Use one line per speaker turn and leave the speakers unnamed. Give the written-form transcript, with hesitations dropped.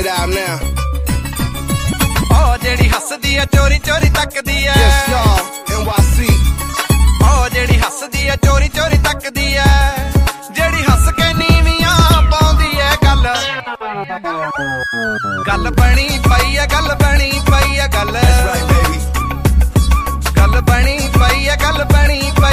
it out now.
Oh, ਜਿਹੜੀ ਹੱਸਦੀ ਐ ਚੋਰੀ ਚੋਰੀ ਤੱਕਦੀ ਐ।
Yes, y'all, NYC.
Oh, ਜਿਹੜੀ ਹੱਸਦੀ ਐ ਚੋਰੀ ਚੋਰੀ ਤੱਕਦੀ ਐ। ਜਿਹੜੀ ਹੱਸ ਕੇ ਨੀਵੀਆਂ ਪਾਉਂਦੀ ਐ ਗੱਲ ਬਣੀ ਪਈ ਐ, ਗੱਲ ਬਣੀ ਪਈ ਐ, ਗੱਲ
That's right, baby.
ਗੱਲ ਬਣੀ ਪਈ ਐ, ਗੱਲ ਬਣੀ ਪਈ